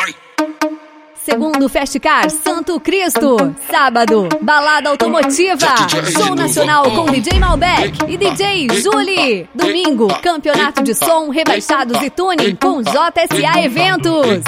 vai. Segundo Festcar Santo Cristo. Sábado, balada automotiva. Show nacional com DJ Malbec e DJ Julie. Domingo, campeonato de som, rebaixados e tuning com JSA Eventos.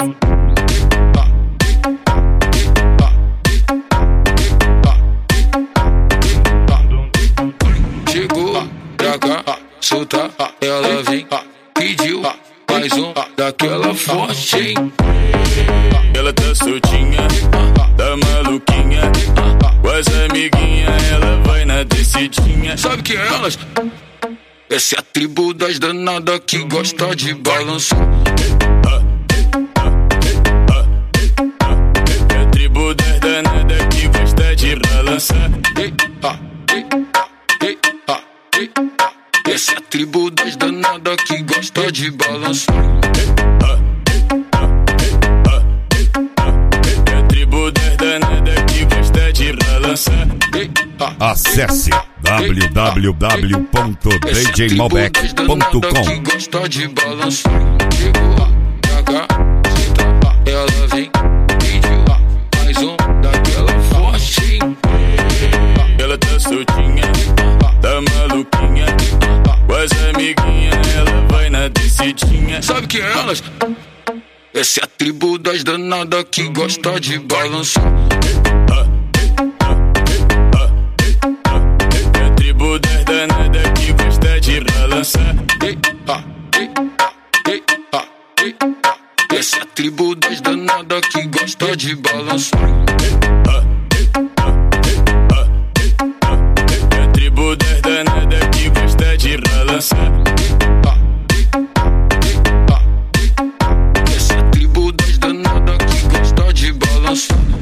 Chegou pra cá, solta, ela vem, pediu mais um daquela forte, hein? Ela tá soltinha, tá maluquinha, com as amiguinhas, ela vai na descidinha. Sabe que é elas? Essa é a tribo das danadas que gosta de balançar. É a tribo das danadas que gosta de balançar. Essa é a tribo das danadas que gosta de balançar. Acesse www.djmalbec.com. Que gosta de balançar. Chegou pra cá, ela vem, pediu mais um daquela forte, hein? Ela tá soltinha, tá maluquinha, com as amiguinhas, ela vai na descidinha. Sabe que é elas? Essa é a tribo das danadas que gosta de balançar. É a tribo das danadas que gosta de balançar. Essa é a tribo das danadas que gosta de balançar. É a tribo das danadas que gosta de balançar. Essa é a tribo das danadas que gosta de balançar.